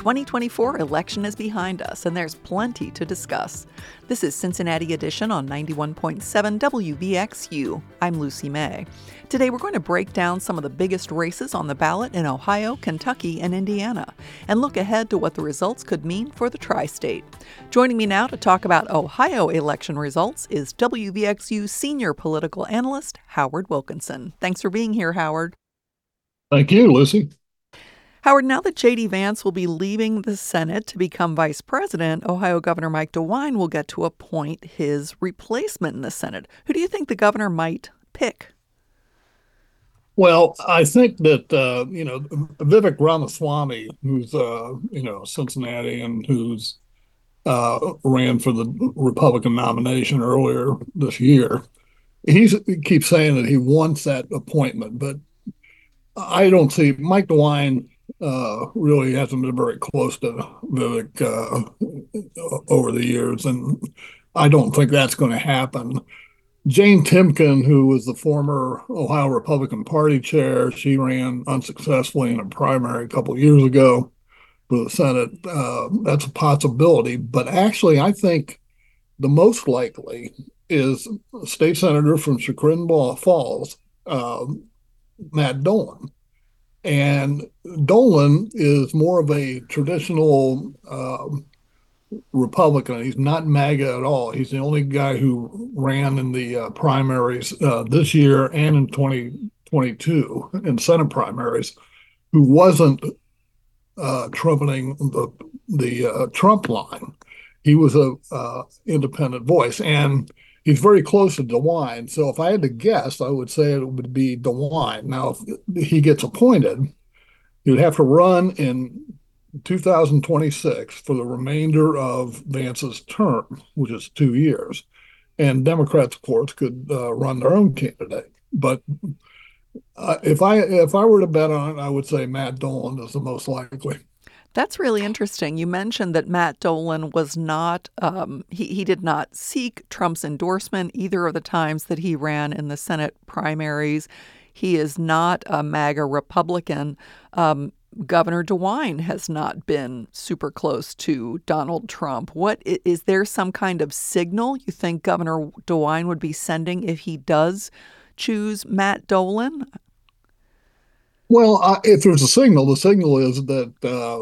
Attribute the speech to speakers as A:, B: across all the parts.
A: 2024 election is behind us, and there's plenty to discuss. This is Cincinnati Edition on 91.7 WVXU. I'm Lucy May. Today we're going to break down some of the biggest races on the ballot in Ohio, Kentucky, and Indiana, and look ahead to what the results could mean for the tri-state. Joining me now to talk about Ohio election results is WVXU senior political analyst Howard Wilkinson. Thanks for being here, Howard.
B: Thank you, Lucy.
A: Howard, now that J.D. Vance will be leaving the Senate to become vice president, Ohio Governor Mike DeWine will get to appoint his replacement in the Senate. Who do you think the governor might pick?
B: Well, I think that, Vivek Ramaswamy, who's, Cincinnati and who's ran for the Republican nomination earlier this year, he keeps saying that he wants that appointment, but I don't see Mike DeWine really hasn't been very close to Vivek over the years, and I don't think that's going to happen. Jane Timken, who was the former Ohio Republican Party chair, she ran unsuccessfully in a primary a couple of years ago for the Senate. That's a possibility, but actually I think the most likely is a state senator from Chagrin Falls, Matt Dolan. And Dolan is more of a traditional Republican. He's not MAGA at all. He's the only guy who ran in the primaries this year and in 2022 in Senate primaries, who wasn't trumpeting the Trump line. He was a independent voice, and he's very close to DeWine. So if I had to guess, I would say it would be DeWine. Now, if he gets appointed, he would have to run in 2026 for the remainder of Vance's term, which is 2 years. And Democrats, of course, could run their own candidate. But if I were to bet on it, I would say Matt Dolan is the most likely.
A: That's really interesting. You mentioned that Matt Dolan was not, he did not seek Trump's endorsement either of the times that he ran in the Senate primaries. He is not a MAGA Republican. Governor DeWine has not been super close to Donald Trump. Is there some kind of signal you think Governor DeWine would be sending if he does choose Matt Dolan?
B: Well, if there's a signal, the signal is that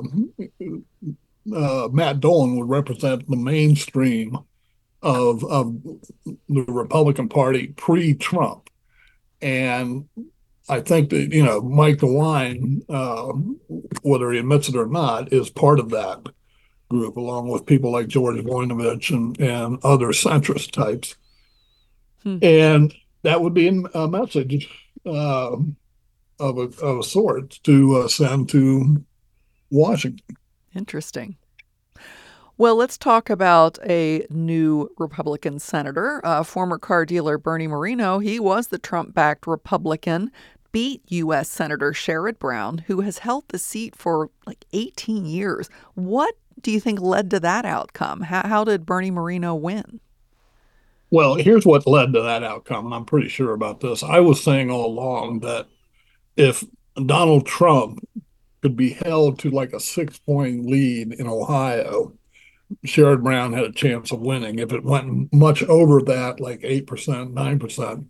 B: Matt Dolan would represent the mainstream of the Republican Party pre-Trump. And I think that, Mike DeWine, whether he admits it or not, is part of that group, along with people like George Voinovich and other centrist types. And that would be a message of a sort to send to Washington.
A: Interesting. Well, let's talk about a new Republican senator. Former car dealer Bernie Moreno, he was the Trump-backed Republican, beat U.S. Senator Sherrod Brown, who has held the seat for like 18 years. What do you think led to that outcome? How did Bernie Moreno win?
B: Well, here's what led to that outcome, and I'm pretty sure about this. I was saying all along that if Donald Trump could be held to like a 6-point lead in Ohio, Sherrod Brown had a chance of winning. If it went much over that, like 8%, 9%,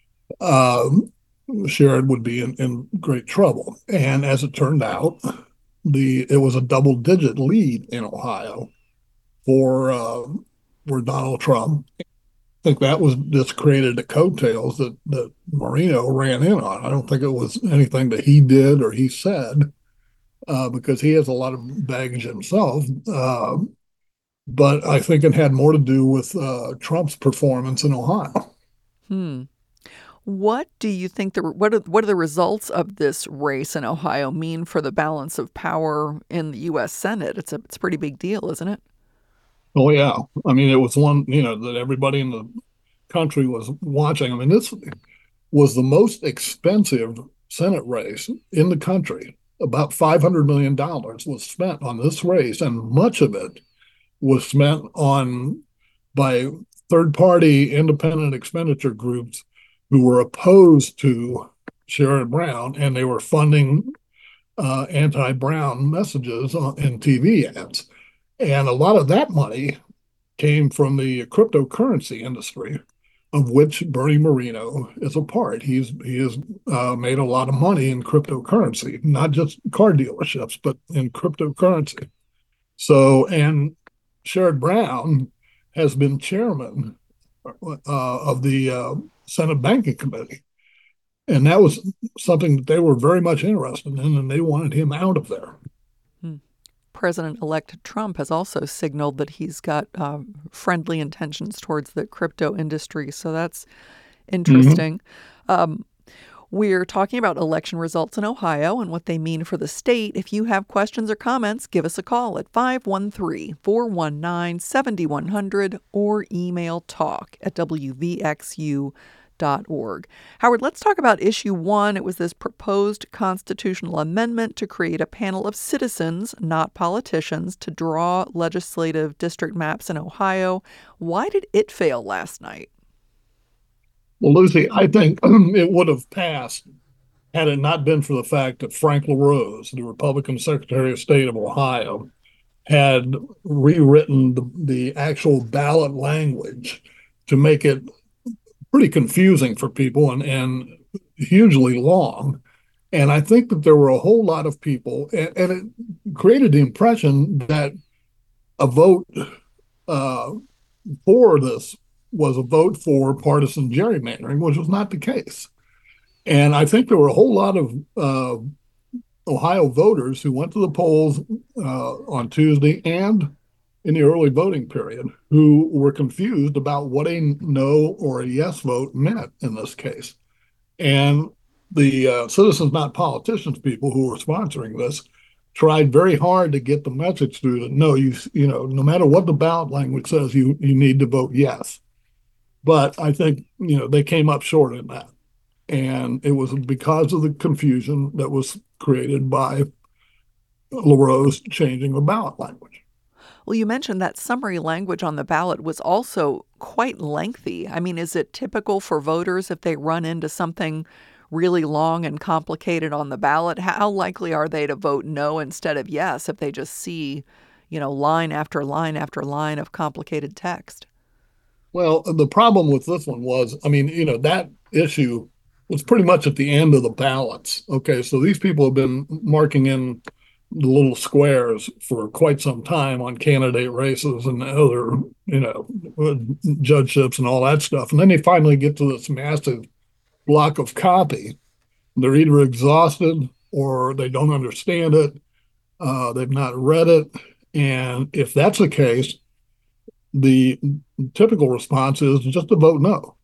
B: Sherrod would be in great trouble. And as it turned out, it was a double-digit lead in Ohio for Donald Trump. I think that was just created the coattails that Moreno ran in on. I don't think it was anything that he did or he said, because he has a lot of baggage himself. But I think it had more to do with Trump's performance in Ohio.
A: What do you think what are the results of this race in Ohio mean for the balance of power in the U.S. Senate? It's a pretty big deal, isn't it?
B: Oh, yeah. I mean, it was one, that everybody in the country was watching. I mean, this was the most expensive Senate race in the country. About $500 million was spent on this race, and much of it was spent by third-party independent expenditure groups who were opposed to Sherrod Brown, and they were funding anti-Brown messages in TV ads. And a lot of that money came from the cryptocurrency industry, of which Bernie Moreno is a part. He has made a lot of money in cryptocurrency, not just car dealerships, but in cryptocurrency. So, and Sherrod Brown has been chairman of the Senate Banking Committee. And that was something that they were very much interested in, and they wanted him out of there.
A: President-elect Trump has also signaled that he's got friendly intentions towards the crypto industry. So that's interesting. We're talking about election results in Ohio and what they mean for the state. If you have questions or comments, give us a call at 513-419-7100 or email talk@wvxu.org. Howard, let's talk about issue one. It was this proposed constitutional amendment to create a panel of citizens, not politicians, to draw legislative district maps in Ohio. Why did it fail last night?
B: Well, Lucy, I think it would have passed had it not been for the fact that Frank LaRose, the Republican Secretary of State of Ohio, had rewritten the actual ballot language to make it pretty confusing for people and hugely long. And I think that there were a whole lot of people, and it created the impression that a vote for this was a vote for partisan gerrymandering, which was not the case. And I think there were a whole lot of Ohio voters who went to the polls on Tuesday and in the early voting period who were confused about what a no or a yes vote meant in this case. And the Citizens Not Politicians people who were sponsoring this tried very hard to get the message through that no, no matter what the ballot language says, you need to vote yes. But I think, they came up short in that. And it was because of the confusion that was created by LaRose changing the ballot language.
A: Well, you mentioned that summary language on the ballot was also quite lengthy. I mean, is it typical for voters if they run into something really long and complicated on the ballot? How likely are they to vote no instead of yes if they just see, line after line after line of complicated text?
B: Well, the problem with this one was, that issue was pretty much at the end of the ballots. Okay, so these people have been marking in the little squares for quite some time on candidate races and other, judgeships and all that stuff. And then they finally get to this massive block of copy. They're either exhausted or they don't understand it. They've not read it. And if that's the case, the typical response is just to vote no.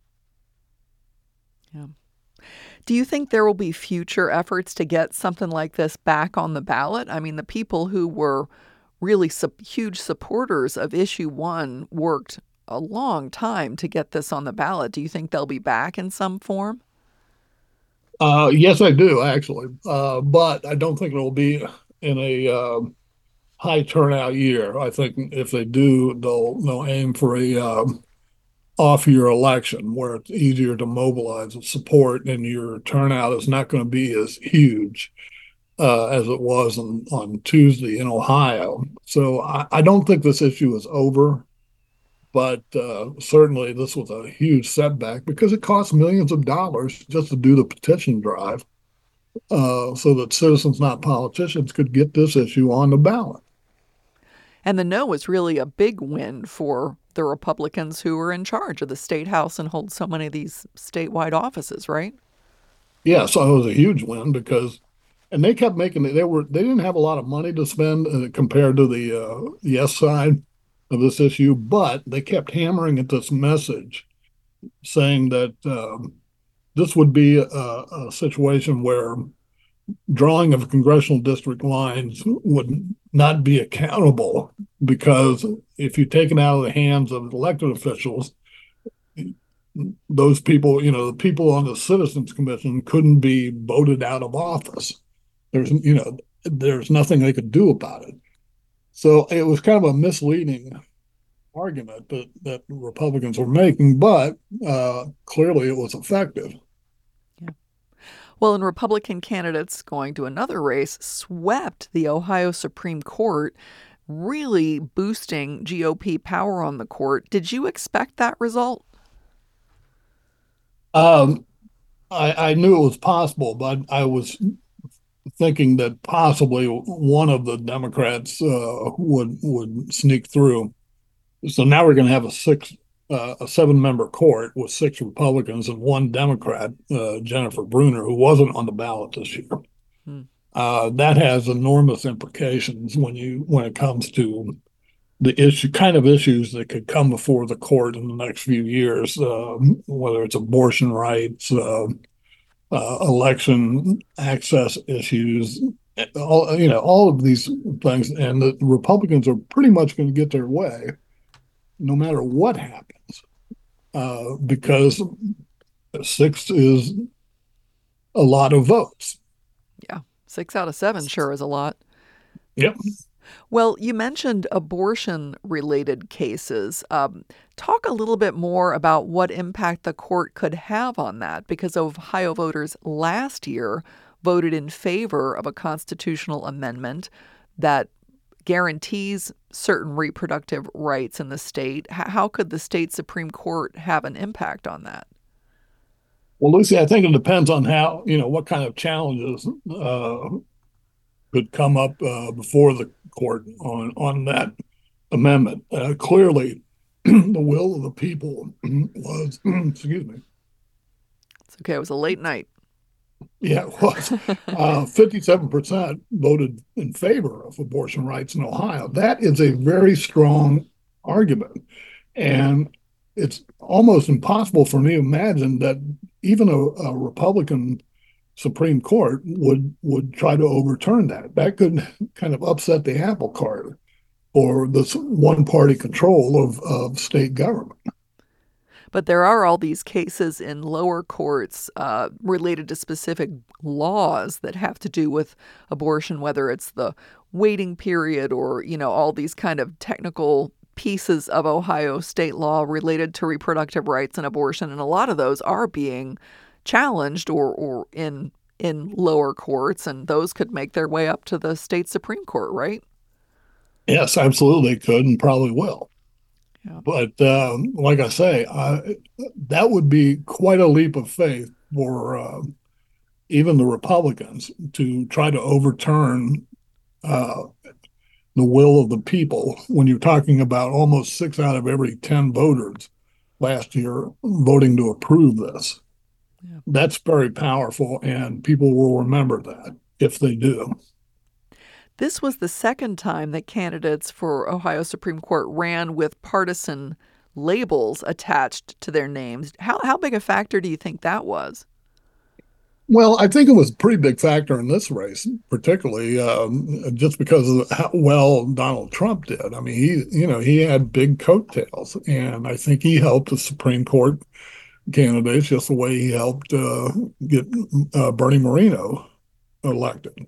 A: Yeah. Do you think there will be future efforts to get something like this back on the ballot? I mean, the people who were really huge supporters of issue one worked a long time to get this on the ballot. Do you think they'll be back in some form?
B: Yes, I do, actually. But I don't think it'll be in a high turnout year. I think if they do, they'll aim for a off-year election where it's easier to mobilize and support, and your turnout is not going to be as huge as it was on Tuesday in Ohio. So I don't think this issue is over, but certainly this was a huge setback because it cost millions of dollars just to do the petition drive so that citizens, not politicians, could get this issue on the ballot.
A: And the no was really a big win for the Republicans who are in charge of the state house and hold so many of these statewide offices, right?
B: Yeah, so it was a huge win because, and they kept making it. They didn't have a lot of money to spend compared to the yes side of this issue, but they kept hammering at this message, saying that this would be a situation where drawing of congressional district lines would not be accountable because if you take it out of the hands of elected officials, those people, the people on the Citizens Commission couldn't be voted out of office. There's nothing they could do about it. So it was kind of a misleading argument that Republicans were making, but clearly it was effective.
A: Well, and Republican candidates going to another race swept the Ohio Supreme Court, really boosting GOP power on the court. Did you expect that result?
B: Um, I knew it was possible, but I was thinking that possibly one of the Democrats would sneak through. So now we're going to have a 7-member court with 6 Republicans and 1 Democrat, Jennifer Brunner, who wasn't on the ballot this year.
A: Hmm.
B: That has enormous implications when it comes to the kind of issues that could come before the court in the next few years, whether it's abortion rights, election access issues, all of these things, and the Republicans are pretty much going to get their way, no matter what happens, because 6 is a lot of votes.
A: Yeah, 6 out of 7 sure is a lot.
B: Yep.
A: Well, you mentioned abortion related cases. Talk a little bit more about what impact the court could have on that, because Ohio voters last year voted in favor of a constitutional amendment that guarantees certain reproductive rights in the state. How could the state Supreme Court have an impact on that?
B: Well, Lucy, I think it depends on what kind of challenges could come up before the court on that amendment. Clearly, the will of the people was, excuse me.
A: It's okay. It was a late night.
B: Yeah, it was. 57% voted in favor of abortion rights in Ohio. That is a very strong argument. And it's almost impossible for me to imagine that even a Republican Supreme Court would try to overturn that. That could kind of upset the apple cart or this one party control of state government.
A: But there are all these cases in lower courts related to specific laws that have to do with abortion, whether it's the waiting period or, all these kind of technical pieces of Ohio state law related to reproductive rights and abortion. And a lot of those are being challenged or in lower courts, and those could make their way up to the state Supreme Court, right?
B: Yes, absolutely could and probably will.
A: Yeah.
B: But like I say, that would be quite a leap of faith for even the Republicans to try to overturn the will of the people when you're talking about almost 6 out of every 10 voters last year voting to approve this.
A: Yeah.
B: That's very powerful, and people will remember that if they do.
A: This was the second time that candidates for Ohio Supreme Court ran with partisan labels attached to their names. How big a factor do you think that was?
B: Well, I think it was a pretty big factor in this race, particularly just because of how well Donald Trump did. I mean, he had big coattails, and I think he helped the Supreme Court candidates just the way he helped get Bernie Moreno elected.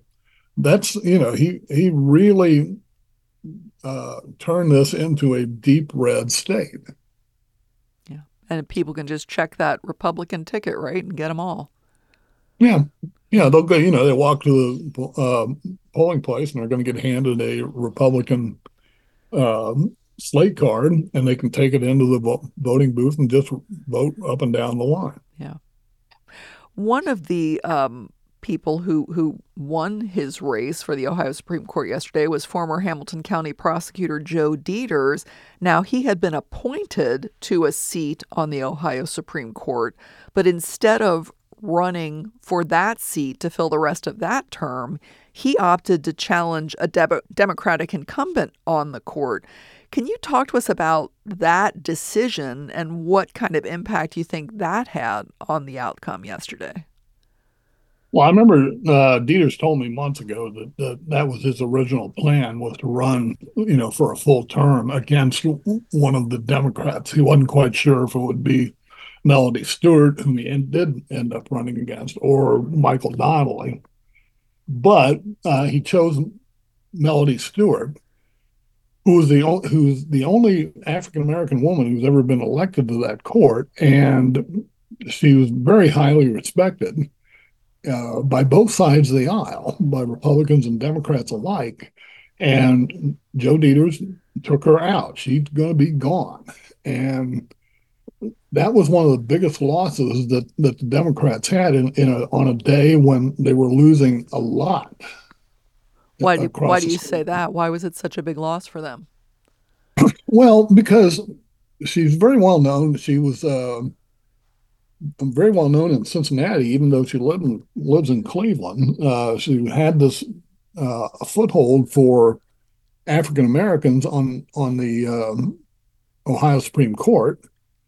B: He really turned this into a deep red state.
A: Yeah, and people can just check that Republican ticket, right, and get them all.
B: Yeah, they'll go. They walk to the polling place and they're going to get handed a Republican slate card, and they can take it into the voting booth and just vote up and down the line.
A: Yeah. One of the people who won his race for the Ohio Supreme Court yesterday was former Hamilton County Prosecutor Joe Deters. Now, he had been appointed to a seat on the Ohio Supreme Court, but instead of running for that seat to fill the rest of that term, he opted to challenge a Democratic incumbent on the court. Can you talk to us about that decision and what kind of impact you think that had on the outcome yesterday?
B: Well, I remember Deters told me months ago that was his original plan, was to run, for a full term against one of the Democrats. He wasn't quite sure if it would be Melody Stewart, whom he did end up running against, or Michael Donnelly. But he chose Melody Stewart, who's the only African American woman who's ever been elected to that court, and she was very highly respected. by both sides of the aisle, by Republicans and Democrats alike. And Joe Deters took her out. She's going to be gone. And that was one of the biggest losses that the Democrats had on a day when they were losing a lot
A: Why
B: across
A: do
B: the
A: you
B: state.
A: say that? Why was it such a big loss for them?
B: Well, because she's very well known. She was very well known in Cincinnati, even though she lives in Cleveland. She had this a foothold for African Americans on the Ohio Supreme Court,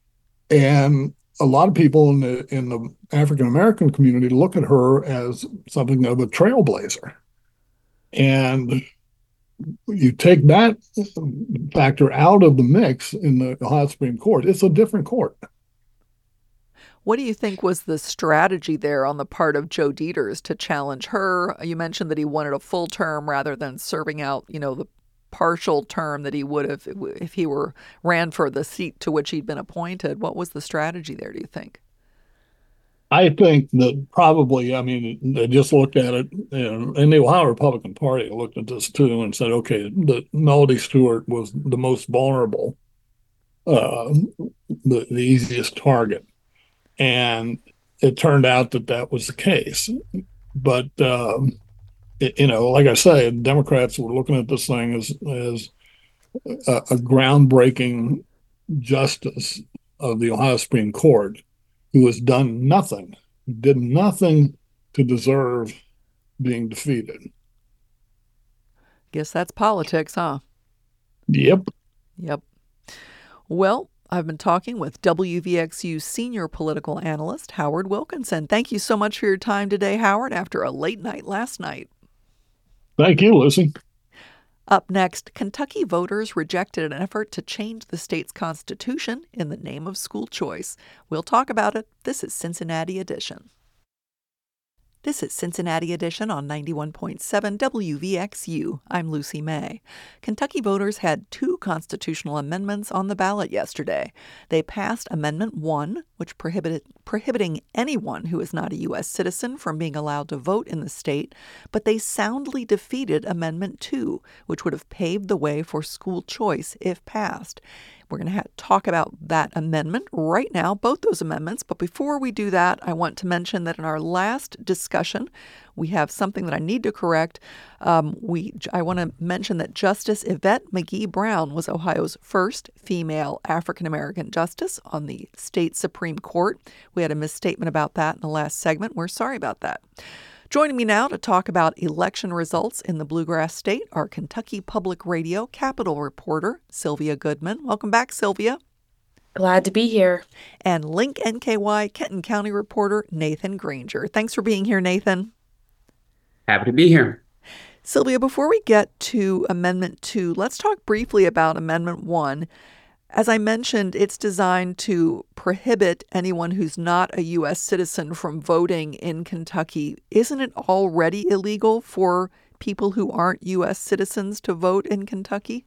B: and a lot of people in the African American community look at her as something of a trailblazer. And you take that factor out of the mix in the Ohio Supreme Court, it's a different court.
A: What do you think was the strategy there on the part of Joe Deters to challenge her? You mentioned that he wanted a full term rather than serving out, the partial term that he would have if he were ran for the seat to which he'd been appointed. What was the strategy there, do you think?
B: I think that probably, I mean, they just looked at it, and the Ohio Republican Party looked at this too and said, okay, the Melody Stewart was the most vulnerable, uh, the easiest target. And it turned out that that was the case. But, like I say, Democrats were looking at this thing as a groundbreaking justice of the Ohio Supreme Court who has done nothing, did nothing to deserve being defeated.
A: Guess that's politics, huh?
B: Yep.
A: Yep. Well, I've been talking with WVXU senior political analyst Howard Wilkinson. Thank you so much for your time today, Howard, after a late night last night.
B: Thank you, Lucy.
A: Up next, Kentucky voters rejected an effort to change the state's constitution in the name of school choice. We'll talk about it. This is Cincinnati Edition. This is Cincinnati Edition on 91.7 WVXU. I'm Lucy May. Kentucky voters had two constitutional amendments on the ballot yesterday. They passed Amendment 1, which prohibiting anyone who is not a U.S. citizen from being allowed to vote in the state, but they soundly defeated Amendment 2, which would have paved the way for school choice if passed. We're going to talk about that amendment right now, both those amendments. But before we do that, I want to mention that in our last discussion, we have something that I need to correct. I want to mention that Justice Yvette McGee Brown was Ohio's first female African-American justice on the state Supreme Court. We had a misstatement about that in the last segment. We're sorry about that. Joining me now to talk about election results in the Bluegrass State are Kentucky Public Radio Capitol reporter Sylvia Goodman. Welcome back, Sylvia.
C: Glad to be here.
A: And Link NKY Kenton County reporter Nathan Granger. Thanks for being here, Nathan.
D: Happy to be here.
A: Sylvia, before we get to Amendment 2, let's talk briefly about Amendment 1. As I mentioned, it's designed to prohibit anyone who's not a U.S. citizen from voting in Kentucky. Isn't it already illegal for people who aren't U.S. citizens to vote in Kentucky?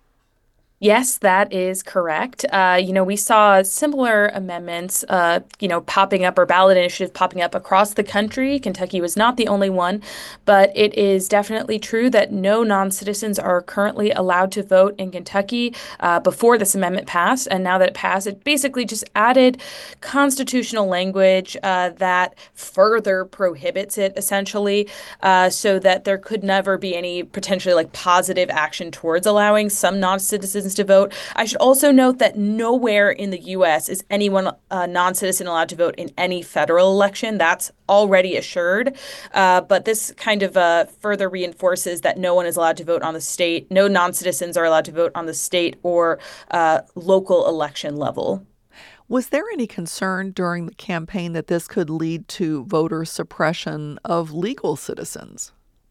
C: Yes, that is correct. We saw similar amendments, popping up or ballot initiatives popping up across the country. Kentucky was not the only one, but it is definitely true that no non-citizens are currently allowed to vote in Kentucky before this amendment passed. And now that it passed, it basically just added constitutional language that further prohibits it, essentially, so that there could never be any potentially positive action towards allowing some non-citizens to vote. I should also note that nowhere in the U.S. is anyone non-citizen allowed to vote in any federal election. That's already assured. But this kind of further reinforces that no one is allowed to vote on the state. No non-citizens are allowed to vote on the state or local election level.
A: Was there any concern during the campaign that this could lead to voter suppression of legal citizens?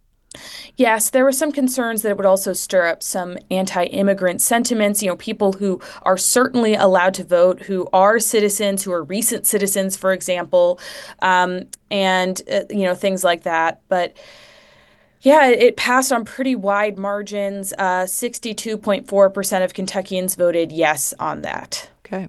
C: Yes, there were some concerns that it would also stir up some anti-immigrant sentiments, people who are certainly allowed to vote, who are citizens, who are recent citizens, for example, and things like that. But yeah, it passed on pretty wide margins. 62.4% of Kentuckians voted yes on that.
A: Okay.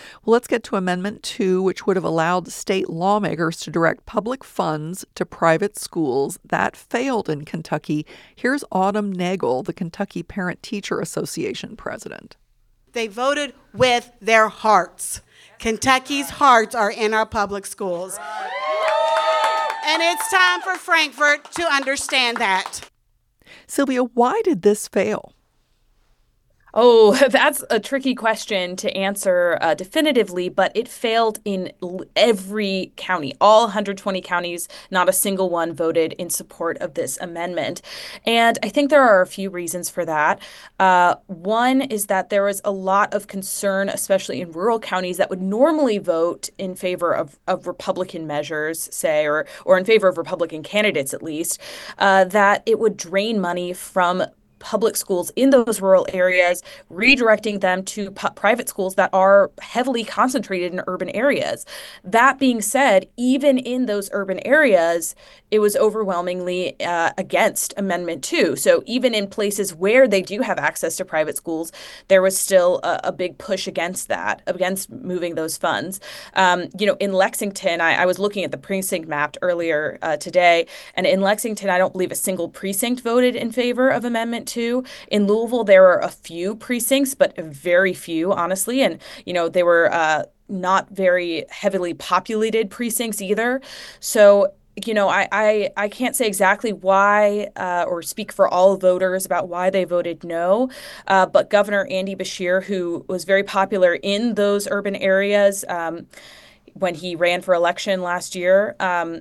A: Well, let's get to Amendment 2, which would have allowed state lawmakers to direct public funds to private schools. That failed in Kentucky. Here's Autumn Nagel, the Kentucky Parent Teacher Association president.
E: They voted with their hearts. Kentucky's hearts are in our public schools. And it's time for Frankfort to understand that.
A: Sylvia, why did this fail?
C: Oh, that's a tricky question to answer definitively, but it failed in every county. All 120 counties, not a single one voted in support of this amendment. And I think there are a few reasons for that. One is that there was a lot of concern, especially in rural counties, that would normally vote in favor of Republican measures, say, or in favor of Republican candidates at least, that it would drain money from public schools in those rural areas, redirecting them to private schools that are heavily concentrated in urban areas. That being said, even in those urban areas, it was overwhelmingly against Amendment 2. So even in places where they do have access to private schools, there was still a big push against that, against moving those funds. In Lexington, I was looking at the precinct map earlier today, and in Lexington, I don't believe a single precinct voted in favor of Amendment 2. In Louisville, there are a few precincts, but very few, honestly. And, they were not very heavily populated precincts either. So, I can't say exactly why or speak for all voters about why they voted no. But Governor Andy Beshear, who was very popular in those urban areas when he ran for election last year,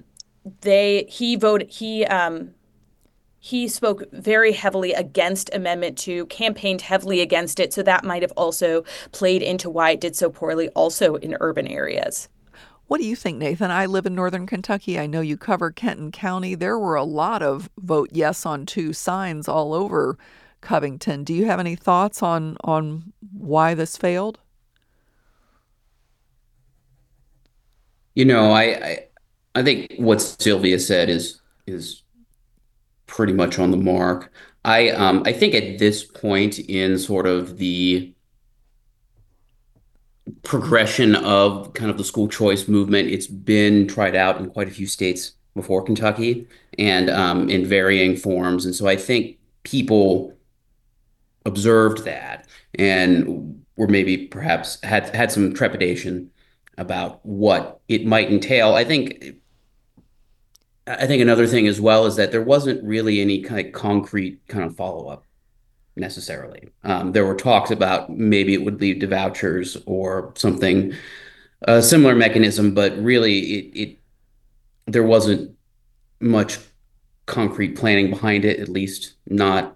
C: he spoke very heavily against Amendment 2, campaigned heavily against it. So that might have also played into why it did so poorly also in urban areas.
A: What do you think, Nathan? I live in northern Kentucky. I know you cover Kenton County. There were a lot of vote yes on 2 signs all over Covington. Do you have any thoughts on why this failed?
D: I think what Sylvia said is pretty much on the mark. I think at this point in sort of the progression of kind of the school choice movement, it's been tried out in quite a few states before Kentucky and in varying forms. And so I think people observed that and were maybe perhaps had some trepidation about what it might entail. I think another thing as well is that there wasn't really any kind of concrete kind of follow-up necessarily. There were talks about maybe it would lead to vouchers or something, a similar mechanism, but really there wasn't much concrete planning behind it, at least not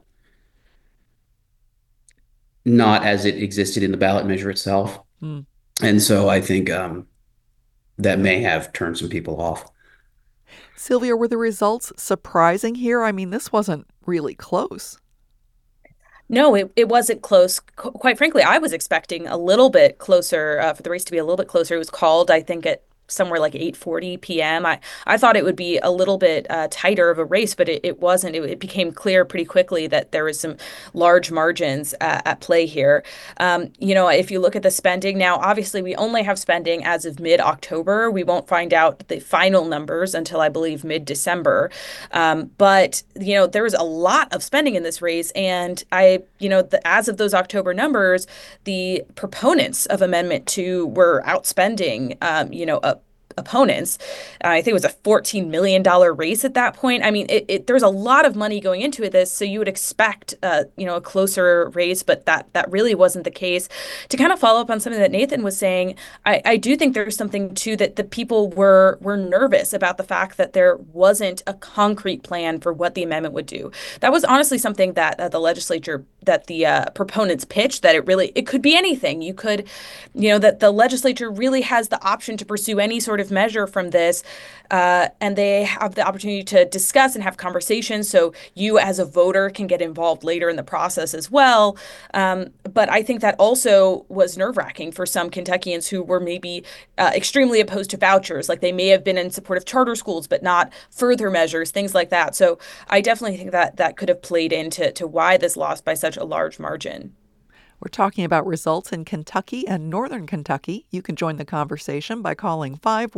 D: as it existed in the ballot measure itself. And so I think that may have turned some people off.
A: Sylvia, were the results surprising here? I mean, this wasn't really close.
C: No, it wasn't close. Quite frankly, I was expecting a little bit closer, for the race to be a little bit closer. It was called, I think, at somewhere like 8:40 p.m. I thought it would be a little bit tighter of a race, but it wasn't. It became clear pretty quickly that there was some large margins at play here. If you look at the spending now, obviously we only have spending as of mid-October. We won't find out the final numbers until I believe mid-December. But there was a lot of spending in this race, and as of those October numbers, the proponents of Amendment 2 were outspending opponents. I think it was a $14 million race at that point. I mean, there's a lot of money going into this, so you would expect, a closer race, but that really wasn't the case. To kind of follow up on something that Nathan was saying, I do think there's something too that the people were nervous about the fact that there wasn't a concrete plan for what the amendment would do. That was honestly something that the legislature, that the proponents pitched, that it could be anything. You could, that the legislature really has the option to pursue any sort of measure from this, and they have the opportunity to discuss and have conversations, so you as a voter can get involved later in the process as well. But I think that also was nerve-wracking for some Kentuckians who were maybe extremely opposed to vouchers, like they may have been in support of charter schools but not further measures, things like that. So I definitely think that could have played into why this lost by such a large margin.
A: We're talking about results in Kentucky and Northern Kentucky. You can join the conversation by calling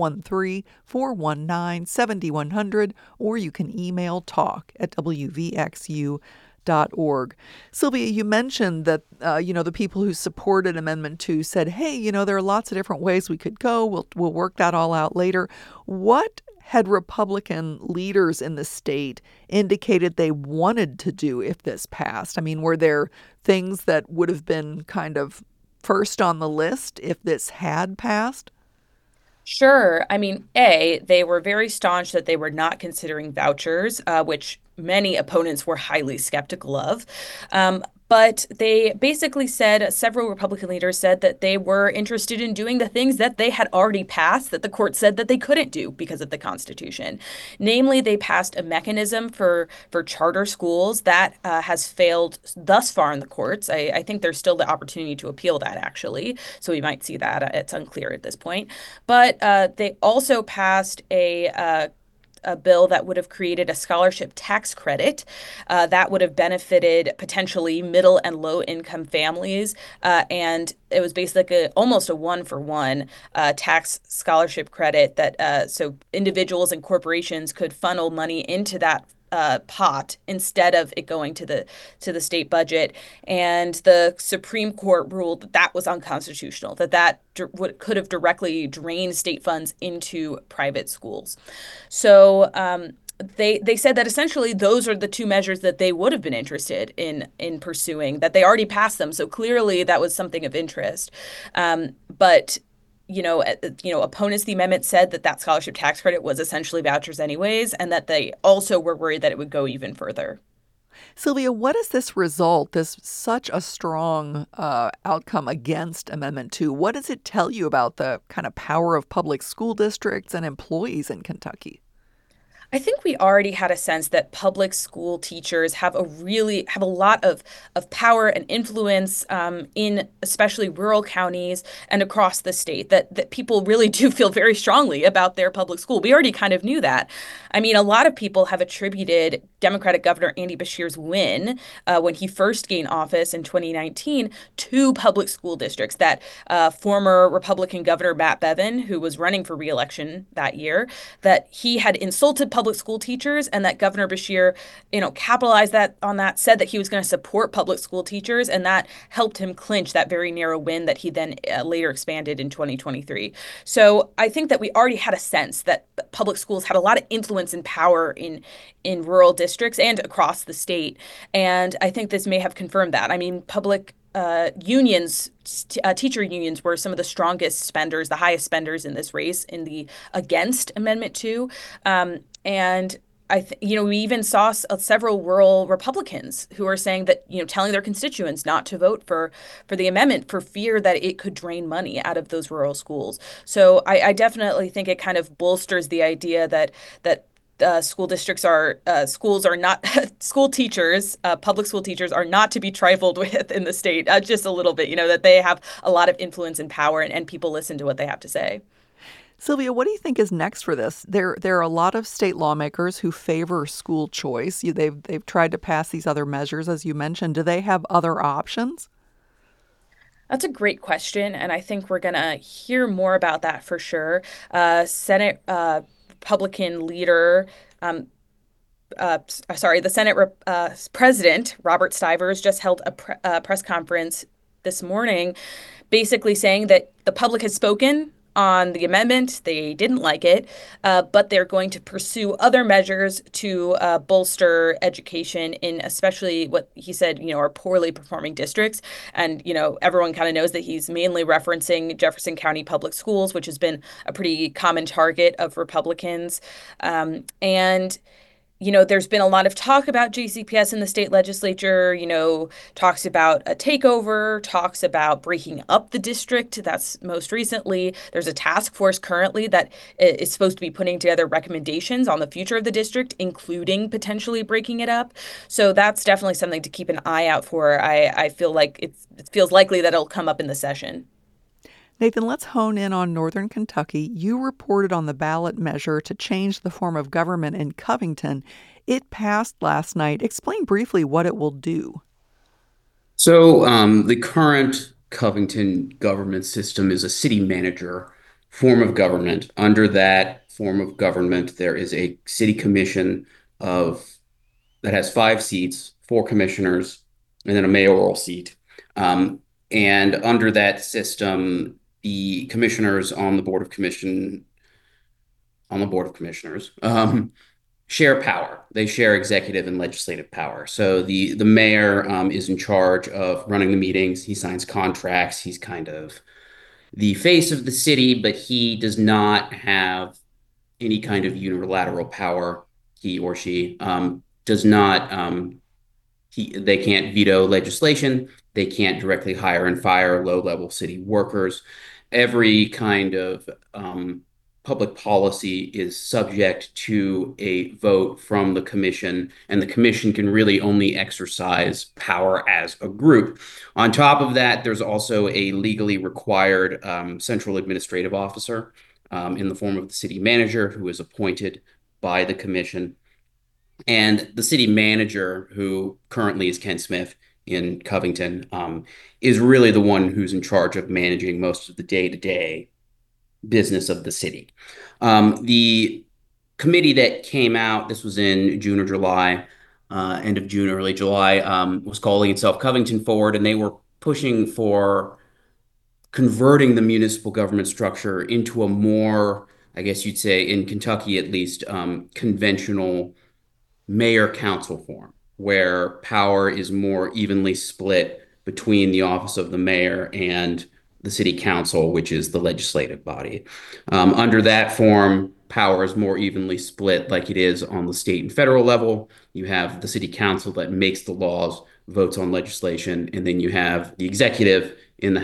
A: 513-419-7100, or you can email talk@wvxu.org. Sylvia, you mentioned that, the people who supported Amendment 2 said, hey, there are lots of different ways we could go. We'll work that all out later. What had Republican leaders in the state indicated they wanted to do if this passed? I mean, were there things that would have been kind of first on the list if this had passed?
C: Sure. I mean, they were very staunch that they were not considering vouchers, which many opponents were highly skeptical of. But they basically said, several Republican leaders said that they were interested in doing the things that they had already passed that the court said that they couldn't do because of the Constitution. Namely, they passed a mechanism for charter schools that has failed thus far in the courts. I think there's still the opportunity to appeal that, actually. So we might see that. It's unclear at this point. But they also passed a bill that would have created a scholarship tax credit that would have benefited potentially middle and low income families. And it was basically almost a one-for-one tax scholarship credit that so individuals and corporations could funnel money into that pot instead of it going to the state budget. And the Supreme Court ruled that that was unconstitutional, that could have directly drained state funds into private schools. So they said that essentially those are the two measures that they would have been interested in pursuing, that they already passed them. So clearly that was something of interest. But opponents of the amendment said that scholarship tax credit was essentially vouchers anyways, and that they also were worried that it would go even further.
A: Sylvia, what is this result, this such a strong outcome against Amendment 2? What does it tell you about the kind of power of public school districts and employees in Kentucky?
C: I think we already had a sense that public school teachers have a lot of power and influence in especially rural counties and across the state, that people really do feel very strongly about their public school. We already kind of knew that. I mean, a lot of people have attributed Democratic Governor Andy Beshear's win when he first gained office in 2019 to public school districts, that former Republican Governor Matt Bevin, who was running for re-election that year, that he had insulted public school teachers, and that Governor Beshear, capitalized on that, said that he was going to support public school teachers, and that helped him clinch that very narrow win that he then later expanded in 2023. So I think that we already had a sense that public schools had a lot of influence and power in rural districts and across the state, and I think this may have confirmed that. I mean, public unions, teacher unions were some of the strongest spenders, the highest spenders in this race in the against Amendment 2. And we even saw several rural Republicans who are saying that, telling their constituents not to vote for the amendment for fear that it could drain money out of those rural schools. So I definitely think it kind of bolsters the idea that school districts schools are not school teachers, public school teachers are not to be trifled with in the state, just a little bit, that they have a lot of influence and power, and people listen to what they have to say.
A: Sylvia, what do you think is next for this? There are a lot of state lawmakers who favor school choice. They've tried to pass these other measures, as you mentioned. Do they have other options?
C: That's a great question, and I think we're going to hear more about that for sure. Senate Republican leader, the Senate President Robert Stivers just held a press conference this morning, basically saying that the public has spoken on the amendment. They didn't like it, but they're going to pursue other measures to bolster education in especially what he said, are poorly performing districts. And, everyone kind of knows that he's mainly referencing Jefferson County Public Schools, which has been a pretty common target of Republicans. And there's been a lot of talk about JCPS in the state legislature, talks about a takeover, talks about breaking up the district. That's most recently. There's a task force currently that is supposed to be putting together recommendations on the future of the district, including potentially breaking it up. So that's definitely something to keep an eye out for. I feel like it feels likely that it'll come up in the session.
A: Nathan, let's hone in on Northern Kentucky. You reported on the ballot measure to change the form of government in Covington. It passed last night. Explain briefly what it will do.
D: So, the current Covington government system is a city manager form of government. Under that form of government, there is a city commission of that has 5 seats, 4 commissioners, and then a mayoral seat. And under that system, the commissioners on the board of commissioners share power. They share executive and legislative power. So the mayor is in charge of running the meetings. He signs contracts. He's kind of the face of the city, but he does not have any kind of unilateral power. He or she does not. They can't veto legislation. They can't directly hire and fire low-level city workers. Every kind of public policy is subject to a vote from the commission, and the commission can really only exercise power as a group. On top of that, there's also a legally required central administrative officer in the form of the city manager who is appointed by the commission. And the city manager, who currently is Ken Smith in Covington, is really the one who's in charge of managing most of the day-to-day business of the city. The committee that came out, this was in June or July, end of June, early July, was calling itself Covington Forward, and they were pushing for converting the municipal government structure into a more, I guess you'd say, in Kentucky at least, conventional mayor council form, where power is more evenly split between the office of the mayor and the city council, which is the legislative body. Under that form, power is more evenly split like it is on the state and federal level. You have the city council that makes the laws, votes on legislation, and then you have the executive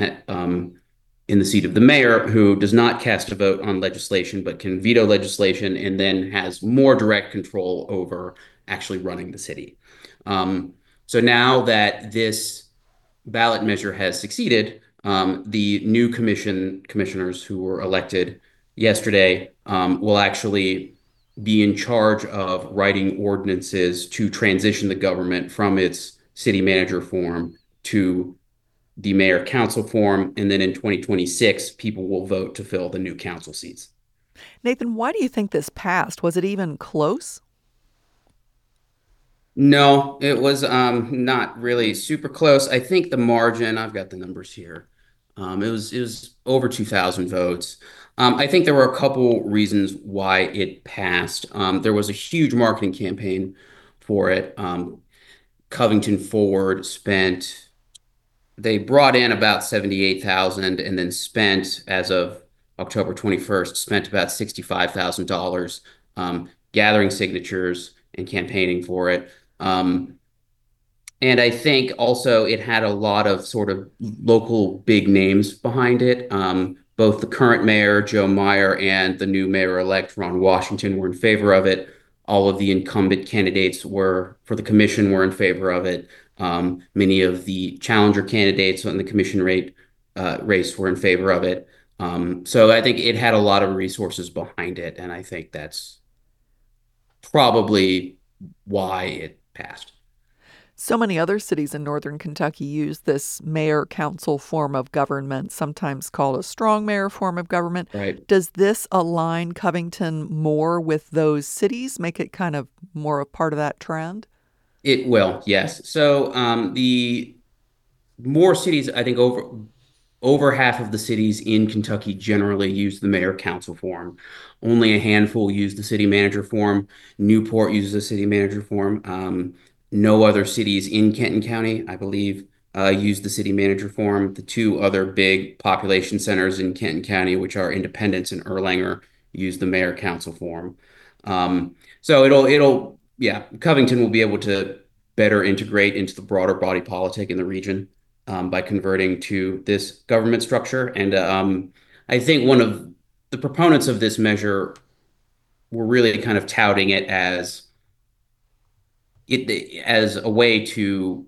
D: in the seat of the mayor, who does not cast a vote on legislation but can veto legislation and then has more direct control over actually running the city. So now that this ballot measure has succeeded, the new commissioners who were elected yesterday will actually be in charge of writing ordinances to transition the government from its city manager form to the mayor council form. And then in 2026, people will vote to fill the new council seats.
A: Nathan, why do you think this passed? Was it even close?
D: No, it was not really super close. I think the margin, I've got the numbers here. It was over 2,000 votes. I think there were a couple reasons why it passed. There was a huge marketing campaign for it. Covington Forward they brought in about 78,000 and then spent, as of October 21st, spent about $65,000 gathering signatures and campaigning for it. And I think also it had a lot of sort of local big names behind it. Both the current mayor, Joe Meyer, and the new mayor-elect, Ron Washington, were in favor of it. All of the incumbent candidates for the commission were in favor of it. Many of the challenger candidates on the commission race were in favor of it. So I think it had a lot of resources behind it, and I think that's probably why it passed.
A: So many other cities in northern Kentucky use this mayor council form of government, sometimes called a strong mayor form of government.
D: Right.
A: Does this align Covington more with those cities, make it kind of more a part of that trend?
D: It will, yes. So the more cities, I think over half of the cities in Kentucky generally use the mayor council form. Only a handful use the city manager form. Newport uses the city manager form. No other cities in Kenton County, I believe, use the city manager form. The two other big population centers in Kenton County, which are Independence and Erlanger, use the mayor council form. So yeah, Covington will be able to better integrate into the broader body politic in the region by converting to this government structure. And I think one of the proponents of this measure were really kind of touting it as a way to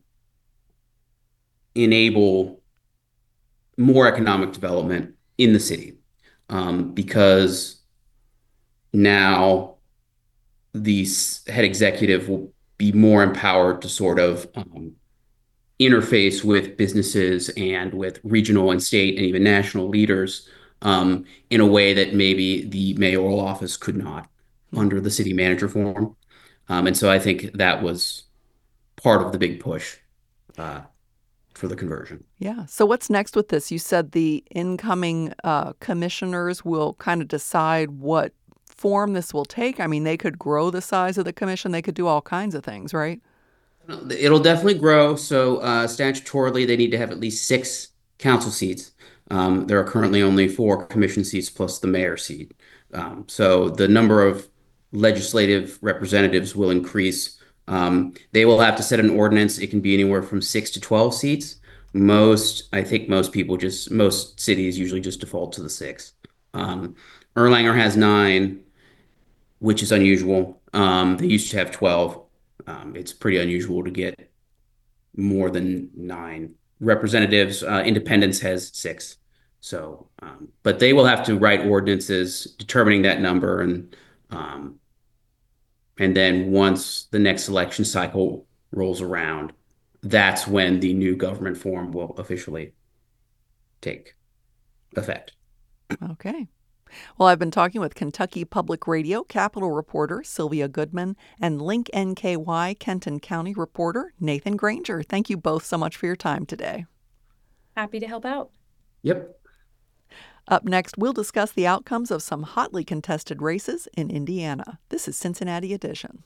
D: enable more economic development in the city, because now the head executive will be more empowered to sort of interface with businesses and with regional and state and even national leaders in a way that maybe the mayoral office could not under the city manager form. And so I think that was part of the big push uh, for the conversion.
A: Yeah. So what's next with this? You said the incoming commissioners will kind of decide what form this will take. I mean, they could grow the size of the commission. They could do all kinds of things, right?
D: It'll definitely grow. So statutorily, they need to have at least 6 council seats. There are currently only 4 commission seats plus the mayor seat. So the number of legislative representatives will increase. They will have to set an ordinance. It can be anywhere from 6 to 12 seats. I think most cities usually just default to the 6. Um, Erlanger has 9, which is unusual. They used to have 12. It's pretty unusual to get more than 9 representatives. Independence has 6. So, but they will have to write ordinances determining that number, um, and then once the next election cycle rolls around, that's when the new government form will officially take effect.
A: Okay. Well, I've been talking with Kentucky Public Radio Capitol reporter Sylvia Goodman and Link NKY Kenton County reporter Nathan Granger. Thank you both so much for your time today.
C: Happy to help out.
D: Yep.
A: Up next, we'll discuss the outcomes of some hotly contested races in Indiana. This is Cincinnati Edition.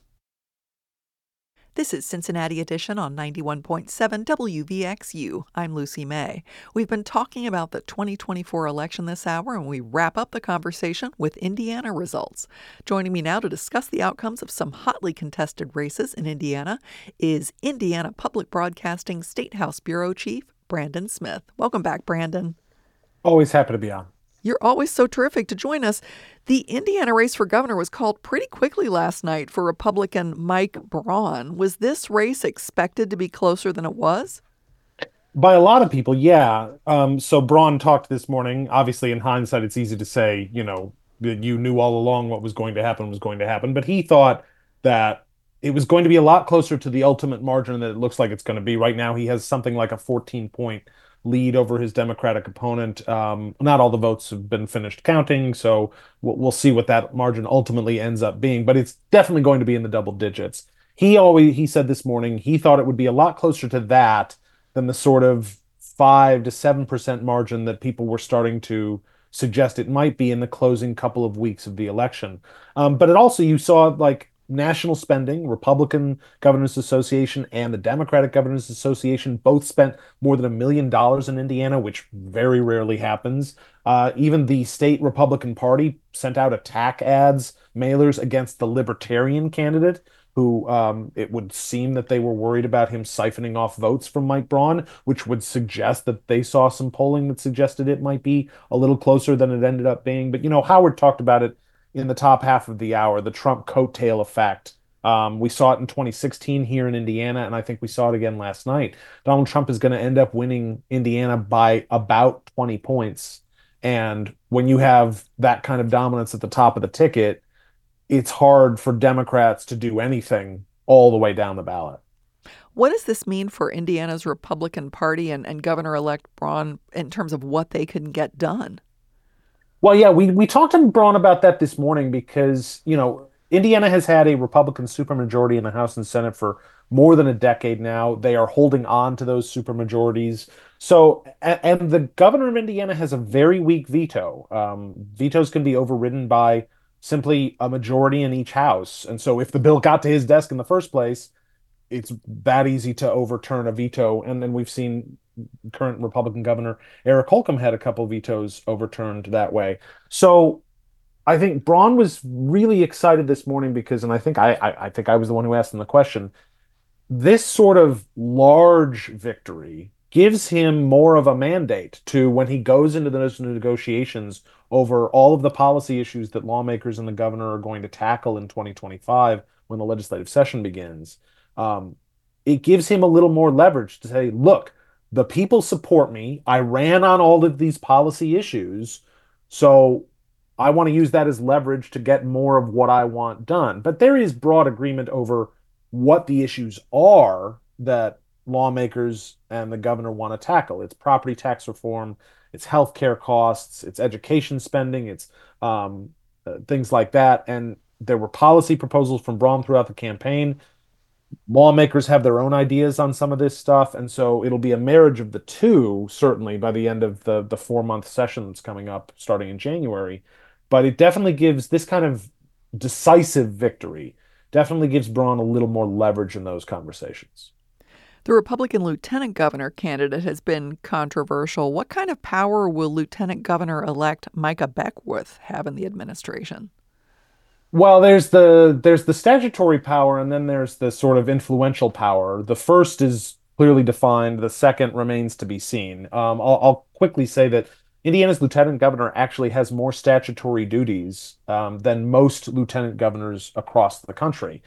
A: This is Cincinnati Edition on 91.7 WVXU. I'm Lucy May. We've been talking about the 2024 election this hour, and we wrap up the conversation with Indiana results. Joining me now to discuss the outcomes of some hotly contested races in Indiana is Indiana Public Broadcasting State House Bureau Chief Brandon Smith. Welcome back, Brandon.
F: Always happy to be on.
A: You're always so terrific to join us. The Indiana race for governor was called pretty quickly last night for Republican Mike Braun. Was this race expected to be closer than it was?
F: By a lot of people, yeah. So Braun talked this morning. Obviously, in hindsight, it's easy to say, that you knew all along what was going to happen was going to happen. But he thought that it was going to be a lot closer to the ultimate margin that it looks like it's going to be. Right now, he has something like a 14-point lead over his Democratic opponent. Not all the votes have been finished counting, so we'll see what that margin ultimately ends up being. But it's definitely going to be in the double digits. He said this morning he thought it would be a lot closer to that than the sort of 5 to 7% margin that people were starting to suggest it might be in the closing couple of weeks of the election. But it also, you saw like national spending, Republican Governors Association and the Democratic Governors Association both spent more than $1 million in Indiana, which very rarely happens. Even the state Republican Party sent out attack ads, mailers against the Libertarian candidate, who it would seem that they were worried about him siphoning off votes from Mike Braun, which would suggest that they saw some polling that suggested it might be a little closer than it ended up being. But, Howard talked about it in the top half of the hour, the Trump coattail effect. We saw it in 2016 here in Indiana, and I think we saw it again last night. Donald Trump is going to end up winning Indiana by about 20 points. And when you have that kind of dominance at the top of the ticket, it's hard for Democrats to do anything all the way down the ballot.
A: What does this mean for Indiana's Republican Party and Governor-elect Braun in terms of what they can get done?
F: Well, yeah, we talked to Braun about that this morning because, Indiana has had a Republican supermajority in the House and Senate for more than a decade now. They are holding on to those supermajorities. So, and the governor of Indiana has a very weak veto. Vetoes can be overridden by simply a majority in each house. And so if the bill got to his desk in the first place, it's that easy to overturn a veto. And then we've seen current Republican Governor Eric Holcomb had a couple vetoes overturned that way. So I think Braun was really excited this morning because, and I think I was the one who asked him the question, this sort of large victory gives him more of a mandate to, when he goes into those negotiations over all of the policy issues that lawmakers and the governor are going to tackle in 2025 when the legislative session begins. It gives him a little more leverage to say, look, the people support me. I ran on all of these policy issues, so I want to use that as leverage to get more of what I want done. But there is broad agreement over what the issues are that lawmakers and the governor want to tackle. It's property tax reform, it's healthcare costs, it's education spending, it's things like that. And there were policy proposals from Braun throughout the campaign. Lawmakers have their own ideas on some of this stuff, and so it'll be a marriage of the two, certainly by the end of the 4 month session that's coming up starting in January. But it definitely gives this kind of decisive victory, definitely gives Braun a little more leverage in those conversations.
A: The Republican lieutenant governor candidate has been controversial. What kind of power will Lieutenant Governor-elect Micah Beckwith have in the administration?
F: Well, there's the statutory power, and then there's the sort of influential power. The first is clearly defined. The second remains to be seen. I'll quickly say that Indiana's lieutenant governor actually has more statutory duties than most lieutenant governors across the country.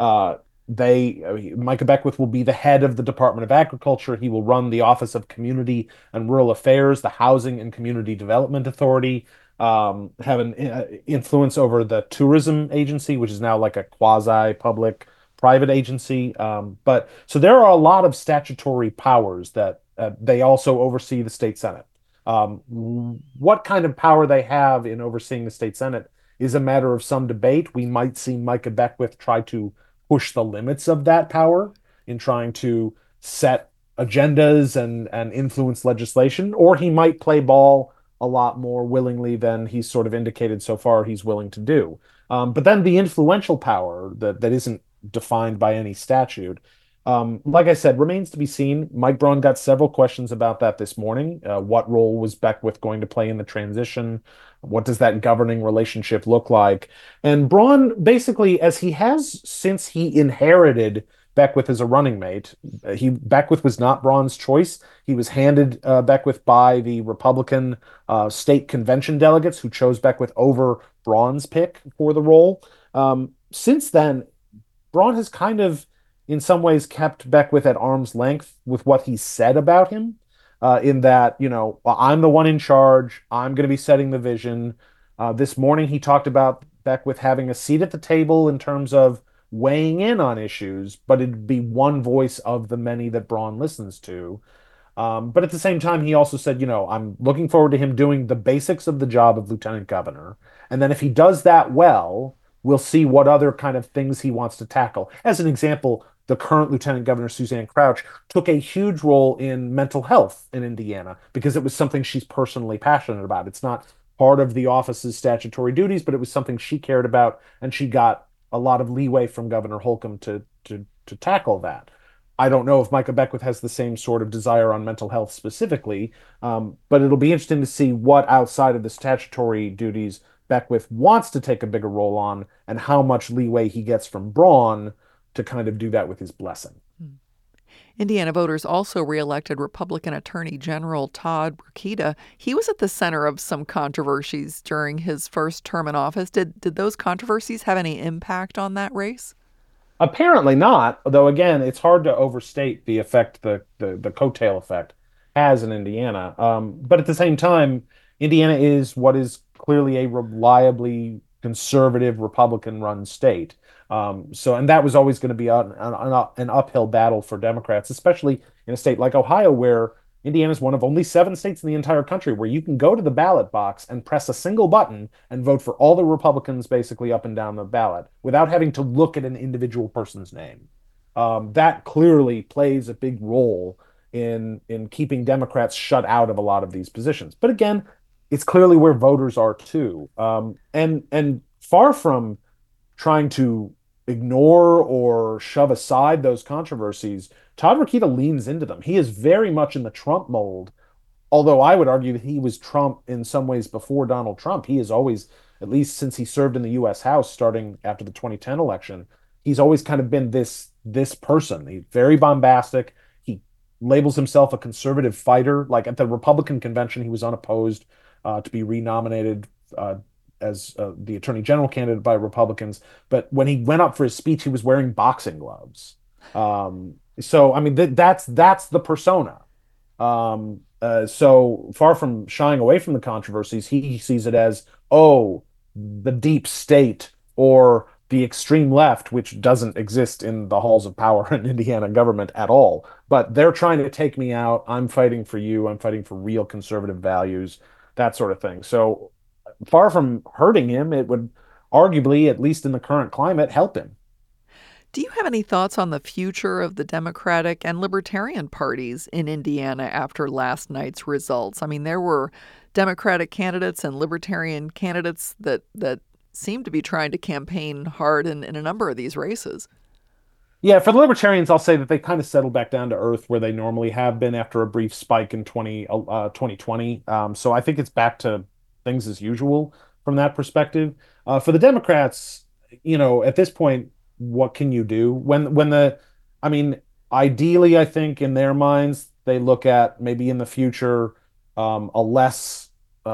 F: Micah Beckwith will be the head of the Department of Agriculture. He will run the Office of Community and Rural Affairs, the Housing and Community Development Authority, have an influence over the tourism agency, which is now like a quasi-public private agency. But so there are a lot of statutory powers that they also oversee the state Senate. What kind of power they have in overseeing the state Senate is a matter of some debate. We might see Micah Beckwith try to push the limits of that power in trying to set agendas and influence legislation, or he might play ball a lot more willingly than he's sort of indicated so far he's willing to do. But then the influential power that isn't defined by any statute, like I said, remains to be seen. Mike Braun got several questions about that this morning. What role was Beckwith going to play in the transition? What does that governing relationship look like? And Braun, basically, as he has since he inherited Beckwith as a running mate, Beckwith was not Braun's choice. He was handed Beckwith by the Republican state convention delegates who chose Beckwith over Braun's pick for the role. Since then, Braun has kind of, in some ways, kept Beckwith at arm's length with what he said about him, in that, well, I'm the one in charge. I'm going to be setting the vision. This morning, he talked about Beckwith having a seat at the table in terms of weighing in on issues, but it'd be one voice of the many that Braun listens to. But at the same time, he also said, I'm looking forward to him doing the basics of the job of lieutenant governor. And then if he does that well, we'll see what other kind of things he wants to tackle. As an example, the current lieutenant governor, Suzanne Crouch, took a huge role in mental health in Indiana because it was something she's personally passionate about. It's not part of the office's statutory duties, but it was something she cared about, and she got a lot of leeway from Governor Holcomb to tackle that. I don't know if Micah Beckwith has the same sort of desire on mental health specifically, but it'll be interesting to see what outside of the statutory duties Beckwith wants to take a bigger role on, and how much leeway he gets from Braun to kind of do that with his blessing.
A: Indiana voters also reelected Republican Attorney General Todd Rokita. He was at the center of some controversies during his first term in office. Did those controversies have any impact on that race?
F: Apparently not, though again, it's hard to overstate the effect the coattail effect has in Indiana. But at the same time, Indiana is what is clearly a reliably conservative Republican-run state. And that was always going to be an uphill battle for Democrats, especially in a state like Ohio, where Indiana is one of only 7 states in the entire country where you can go to the ballot box and press a single button and vote for all the Republicans basically up and down the ballot without having to look at an individual person's name. That clearly plays a big role in keeping Democrats shut out of a lot of these positions. But again, it's clearly where voters are too. And far from trying to ignore or shove aside those controversies, Todd Rokita leans into them. He is very much in the Trump mold, although I would argue that he was Trump in some ways before Donald Trump. He has always, at least since he served in the U.S. House starting after the 2010 election, he's always kind of been this person. He's very bombastic. He labels himself a conservative fighter. Like at the Republican convention, he was unopposed to be renominated as the attorney general candidate by Republicans. But when he went up for his speech, he was wearing boxing gloves. So, I mean, that's the persona. So far from shying away from the controversies, he sees it as, the deep state or the extreme left, which doesn't exist in the halls of power in Indiana government at all. But they're trying to take me out. I'm fighting for you. I'm fighting for real conservative values, that sort of thing. So far from hurting him, it would arguably, at least in the current climate, help him.
A: Do you have any thoughts on the future of the Democratic and Libertarian parties in Indiana after last night's results? I mean, there were Democratic candidates and Libertarian candidates that seem to be trying to campaign hard in a number of these races.
F: Yeah, for the Libertarians, I'll say that they kind of settled back down to earth where they normally have been after a brief spike in 2020. So I think it's back to things as usual from that perspective. For the Democrats, at this point, what can you do? I mean, ideally, I think in their minds, they look at maybe in the future a less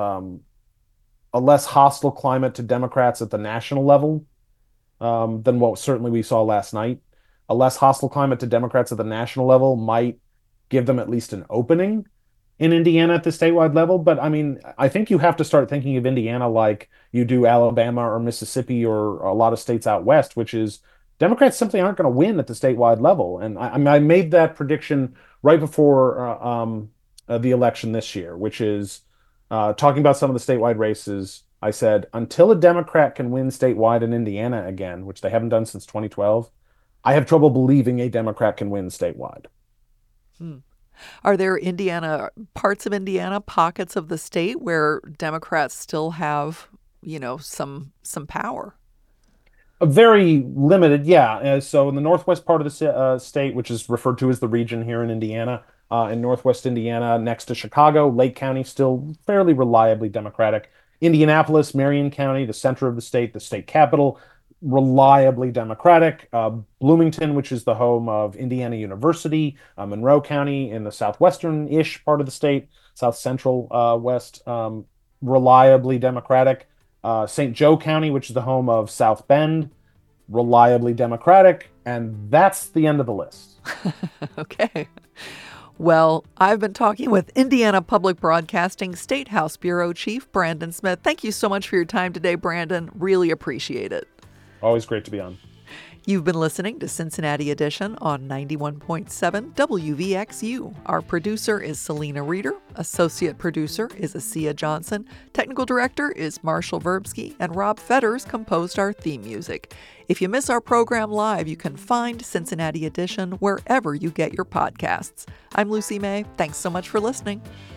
F: hostile climate to Democrats at the national level than what certainly we saw last night. A less hostile climate to Democrats at the national level might give them at least an opening in Indiana at the statewide level. But I mean, I think you have to start thinking of Indiana like you do Alabama or Mississippi or a lot of states out west, which is Democrats simply aren't going to win at the statewide level. And I made that prediction right before the election this year, which is talking about some of the statewide races. I said, until a Democrat can win statewide in Indiana again, which they haven't done since 2012, I have trouble believing a Democrat can win statewide.
A: Are there parts of Indiana, pockets of the state where Democrats still have, some power?
F: A very limited, yeah. So in the northwest part of the state, which is referred to as the region here in Indiana, in northwest Indiana, next to Chicago, Lake County, still fairly reliably Democratic. Indianapolis, Marion County, the center of the state capital, reliably Democratic. Bloomington, which is the home of Indiana University, Monroe County in the southwestern-ish part of the state, south central west, reliably Democratic. St. Joe County, which is the home of South Bend, reliably Democratic. And that's the end of the list.
A: Okay. Well, I've been talking with Indiana Public Broadcasting State House Bureau Chief Brandon Smith. Thank you so much for your time today, Brandon. Really appreciate it.
F: Always great to be on.
A: You've been listening to Cincinnati Edition on 91.7 WVXU. Our producer is Selena Reeder. Associate producer is Asia Johnson. Technical director is Marshall Verbsky. And Rob Fetters composed our theme music. If you miss our program live, you can find Cincinnati Edition wherever you get your podcasts. I'm Lucy May. Thanks so much for listening.